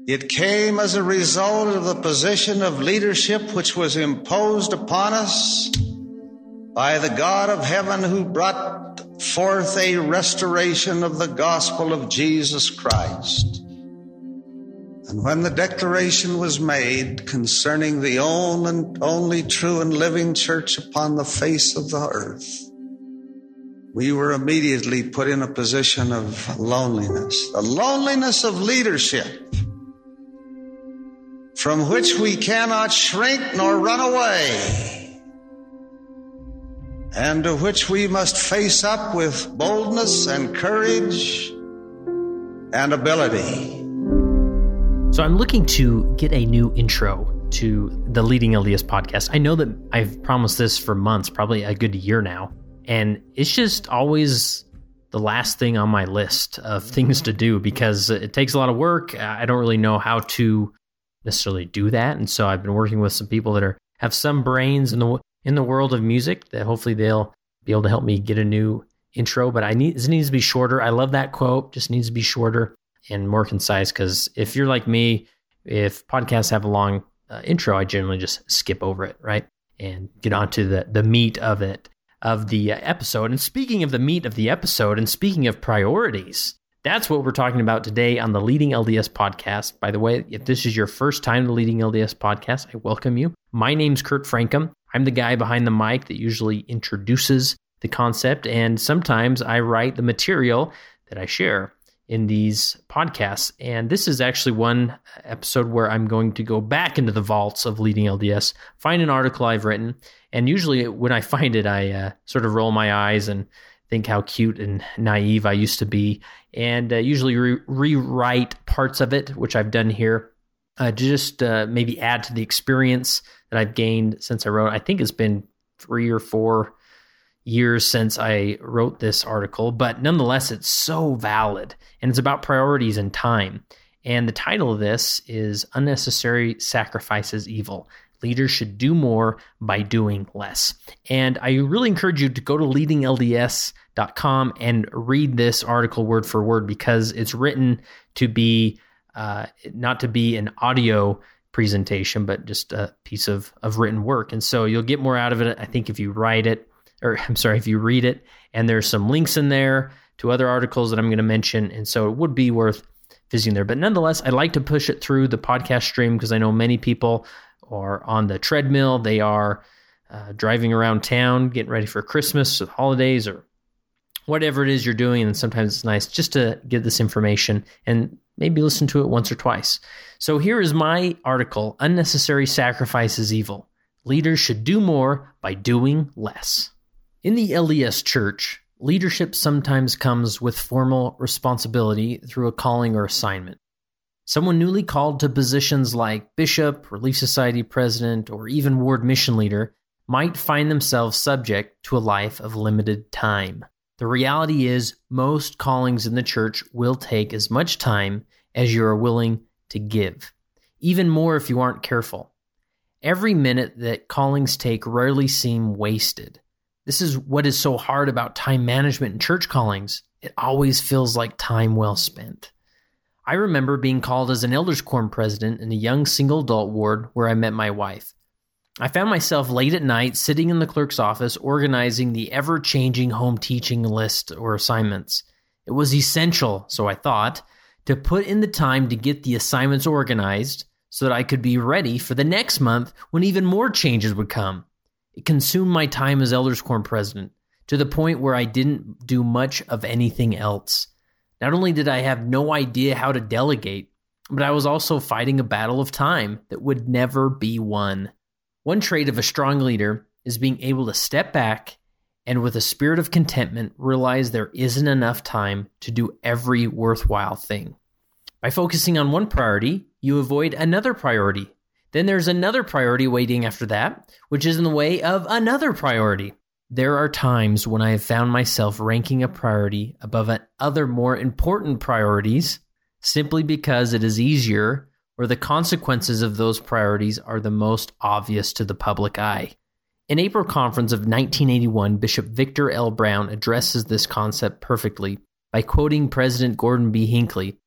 It came as a result of the position of leadership which was imposed upon us by the God of heaven, who brought forth a restoration of the gospel of Jesus Christ. And when the declaration was made concerning the only true and living church upon the face of the earth, we were immediately put in a position of loneliness, the loneliness of leadership, from which we cannot shrink nor run away, and to which we must face up with boldness and courage and ability. So I'm looking to get a new intro to the Leading LDS podcast. I know that I've promised this for months, probably a good year now, and it's just always the last thing on my list of things to do because it takes a lot of work. I don't really know how to necessarily do that, and so I've been working with some people that have some brains in the world of music that hopefully they'll be able to help me get a new intro. But it needs to be shorter. I love that quote. Just needs to be shorter and more concise, because if you're like me, if podcasts have a long intro, I generally just skip over it, right? And get on to the meat of it, of the episode. And speaking of the meat of the episode, and speaking of priorities, that's what we're talking about today on the Leading LDS podcast. By the way, if this is your first time to the Leading LDS podcast, I welcome you. My name's Kurt Francom. I'm the guy behind the mic that usually introduces the concept, and sometimes I write the material that I share in these podcasts. And this is actually one episode where I'm going to go back into the vaults of Leading LDS, find an article I've written, and usually when I find it, I sort of roll my eyes and think how cute and naive I used to be, and usually rewrite parts of it, which I've done here, to just maybe add to the experience that I've gained since I wrote. I think it's been 3 or 4 years since I wrote this article, but nonetheless, it's so valid, and it's about priorities and time. And the title of this is Unnecessary Sacrifices Evil. Leaders should do more by doing less. And I really encourage you to go to leadinglds.com and read this article word for word, because it's written to be not to be an audio presentation, but just a piece of written work. And so you'll get more out of it, I think, if you if you read it. And there's some links in there to other articles that I'm going to mention. And so it would be worth visiting there. But nonetheless, I like to push it through the podcast stream, because I know many people are on the treadmill. They are driving around town, getting ready for Christmas or the holidays or whatever it is you're doing. And sometimes it's nice just to get this information and maybe listen to it once or twice. So here is my article, Unnecessary Sacrifice is Evil. Leaders should do more by doing less. In the LDS Church, leadership sometimes comes with formal responsibility through a calling or assignment. Someone newly called to positions like bishop, Relief Society president, or even ward mission leader might find themselves subject to a life of limited time. The reality is, most callings in the church will take as much time as you are willing to give, even more if you aren't careful. Every minute that callings take rarely seem wasted. This is what is so hard about time management in church callings. It always feels like time well spent. I remember being called as an elders quorum president in a young single adult ward where I met my wife. I found myself late at night sitting in the clerk's office organizing the ever-changing home teaching list or assignments. It was essential, so I thought, to put in the time to get the assignments organized so that I could be ready for the next month when even more changes would come. It consumed my time as elders quorum president to the point where I didn't do much of anything else. Not only did I have no idea how to delegate, but I was also fighting a battle of time that would never be won. One trait of a strong leader is being able to step back and with a spirit of contentment realize there isn't enough time to do every worthwhile thing. By focusing on one priority, you avoid another priority. Then there's another priority waiting after that, which is in the way of another priority. There are times when I have found myself ranking a priority above other more important priorities simply because it is easier or the consequences of those priorities are the most obvious to the public eye. In April conference of 1981, Bishop Victor L. Brown addresses this concept perfectly by quoting President Gordon B. Hinckley,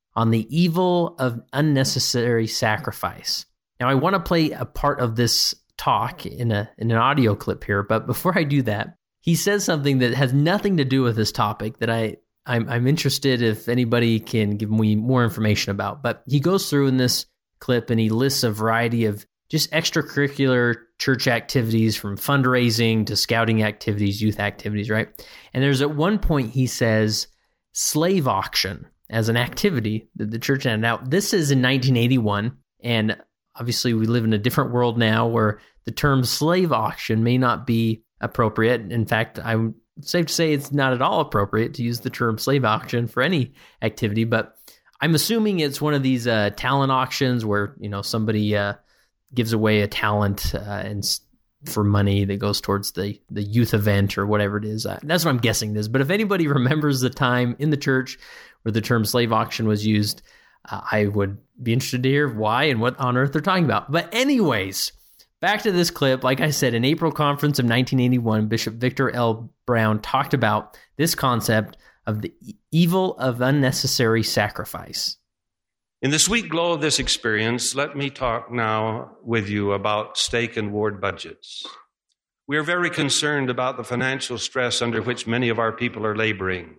on the evil of unnecessary sacrifice. Now, I want to play a part of this talk in an audio clip here, but before I do that, he says something that has nothing to do with this topic that I'm interested if anybody can give me more information about. But he goes through in this clip and he lists a variety of just extracurricular church activities, from fundraising to scouting activities, youth activities, right? And there's at one point he says slave auction as an activity that the church had. Now, this is in 1981, and obviously we live in a different world now where the term slave auction may not be appropriate. In fact, I'm safe to say it's not at all appropriate to use the term slave auction for any activity, but I'm assuming it's one of these talent auctions where, somebody gives away a talent and for money that goes towards the youth event or whatever it is. That's what I'm guessing this. But if anybody remembers the time in the church where the term slave auction was used, I would be interested to hear why and what on earth they're talking about. But anyways, back to this clip. Like I said, in April conference of 1981, Bishop Victor L. Brown talked about this concept of the evil of unnecessary sacrifice. In the sweet glow of this experience, let me talk now with you about stake and ward budgets. We are very concerned about the financial stress under which many of our people are laboring.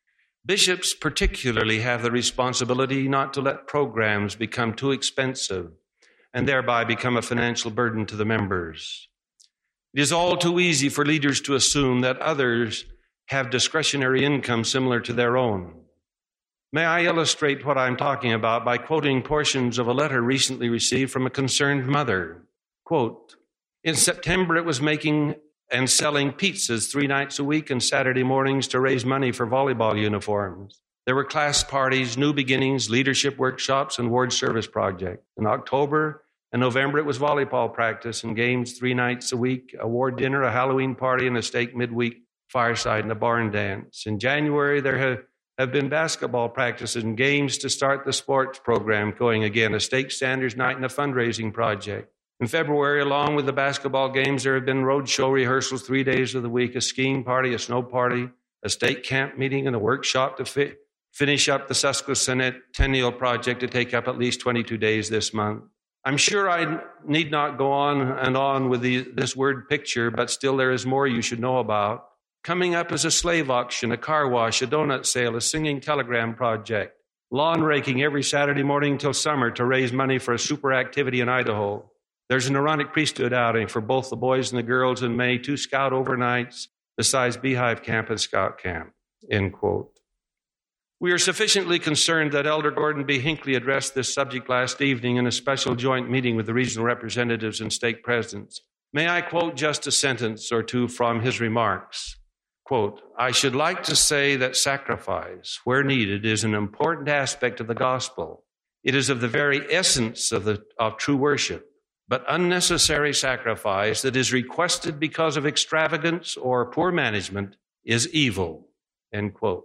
Bishops particularly have the responsibility not to let programs become too expensive and thereby become a financial burden to the members. It is all too easy for leaders to assume that others have discretionary income similar to their own. May I illustrate what I'm talking about by quoting portions of a letter recently received from a concerned mother. Quote, "In September, it was making and selling pizzas 3 nights a week and Saturday mornings to raise money for volleyball uniforms. There were class parties, new beginnings, leadership workshops, and ward service projects. In October and November, it was volleyball practice and games 3 nights a week, a ward dinner, a Halloween party, and a stake midweek fireside and a barn dance. In January, there have been basketball practices and games to start the sports program going again, a stake standards night and a fundraising project. In February, along with the basketball games, there have been roadshow rehearsals 3 days of the week, a skiing party, a snow party, a stake camp meeting, and a workshop to finish up the Sesquicentennial project to take up at least 22 days this month. I'm sure I need not go on and on with this word picture, but still there is more you should know about. Coming up is a slave auction, a car wash, a donut sale, a singing telegram project, lawn raking every Saturday morning till summer to raise money for a super activity in Idaho. There's an Aaronic priesthood outing for both the boys and the girls in May, 2 scout overnights, besides Beehive Camp and Scout Camp," end quote. We are sufficiently concerned that Elder Gordon B. Hinckley addressed this subject last evening in a special joint meeting with the regional representatives and stake presidents. May I quote just a sentence or two from his remarks? Quote, "I should like to say that sacrifice, where needed, is an important aspect of the gospel. It is of the very essence of true worship. But unnecessary sacrifice that is requested because of extravagance or poor management is evil," end quote.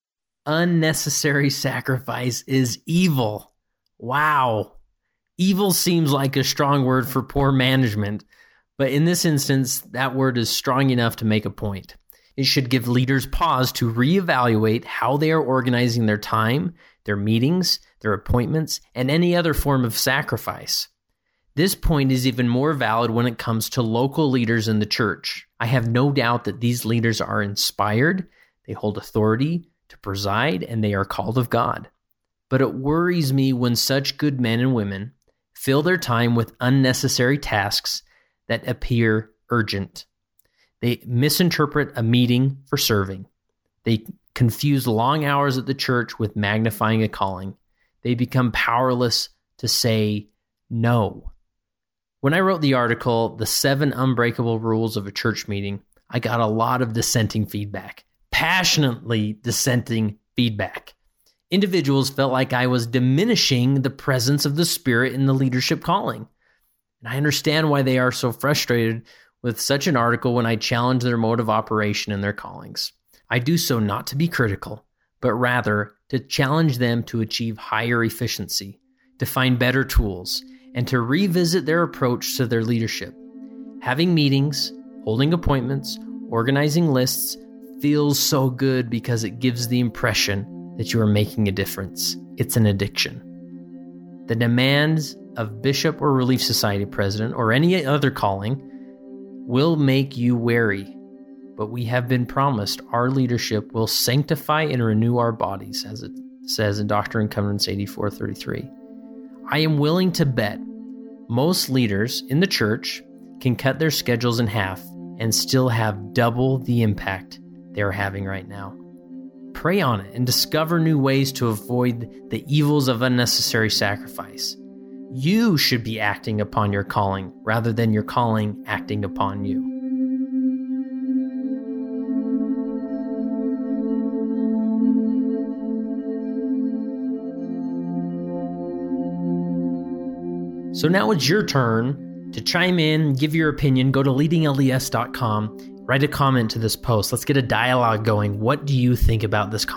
Unnecessary sacrifice is evil. Wow. Evil seems like a strong word for poor management, but in this instance, that word is strong enough to make a point. It should give leaders pause to reevaluate how they are organizing their time, their meetings, their appointments, and any other form of sacrifice. This point is even more valid when it comes to local leaders in the church. I have no doubt that these leaders are inspired, they hold authority to preside, and they are called of God. But it worries me when such good men and women fill their time with unnecessary tasks that appear urgent. They misinterpret a meeting for serving. They confuse long hours at the church with magnifying a calling. They become powerless to say no. When I wrote the article, The 7 Unbreakable Rules of a Church Meeting, I got a lot of dissenting feedback, passionately dissenting feedback. Individuals felt like I was diminishing the presence of the Spirit in the leadership calling. And I understand why they are so frustrated with such an article when I challenge their mode of operation and their callings. I do so not to be critical, but rather to challenge them to achieve higher efficiency, to find better tools, and to revisit their approach to their leadership. Having meetings, holding appointments, organizing lists feels so good because it gives the impression that you are making a difference. It's an addiction. The demands of bishop or relief society president or any other calling will make you wary, but we have been promised our leadership will sanctify and renew our bodies, as it says in Doctrine and Covenants 84:33. I am willing to bet most leaders in the church can cut their schedules in half and still have double the impact they're having right now. Pray on it and discover new ways to avoid the evils of unnecessary sacrifice. You should be acting upon your calling rather than your calling acting upon you. So now it's your turn to chime in, give your opinion. Go to leadinglds.com, write a comment to this post. Let's get a dialogue going. What do you think about this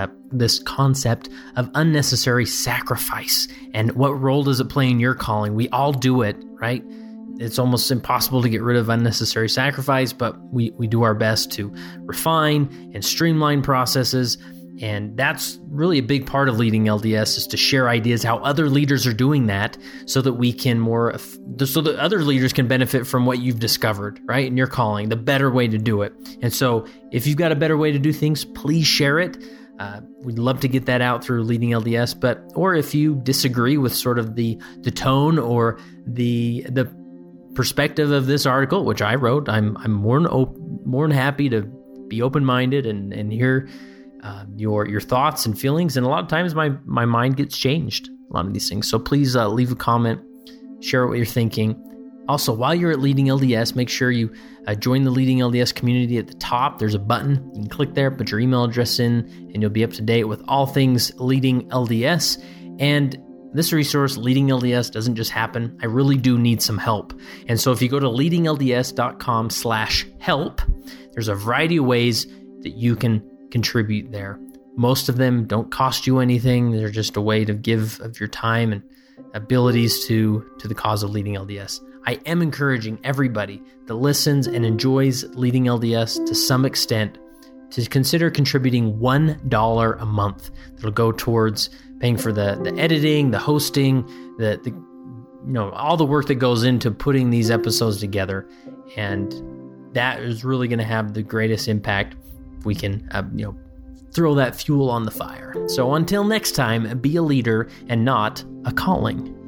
concept of unnecessary sacrifice? And what role does it play in your calling? We all do it, right? It's almost impossible to get rid of unnecessary sacrifice, but we do our best to refine and streamline processes. And that's really a big part of leading LDS, is to share ideas how other leaders are doing that, so that we can so that other leaders can benefit from what you've discovered, right? In your calling, the better way to do it. And so if you've got a better way to do things, please share it. We'd love to get that out through Leading LDS, or if you disagree with sort of the tone or the perspective of this article, which I wrote, I'm more than happy to be open-minded and hear your thoughts and feelings. And a lot of times my mind gets changed, a lot of these things. So please leave a comment, share what you're thinking. Also, while you're at Leading LDS, make sure you join the Leading LDS community at the top. There's a button. You can click there, put your email address in, and you'll be up to date with all things Leading LDS. And this resource, Leading LDS, doesn't just happen. I really do need some help. And so if you go to leadinglds.com/help, there's a variety of ways that you can contribute there. Most of them don't cost you anything. They're just a way to give of your time and abilities to the cause of Leading LDS. I am encouraging everybody that listens and enjoys Leading LDS to some extent to consider contributing $1 a month. That'll go towards paying for the editing, the hosting, the all the work that goes into putting these episodes together. And that is really going to have the greatest impact if we can throw that fuel on the fire. So until next time, be a leader and not a calling.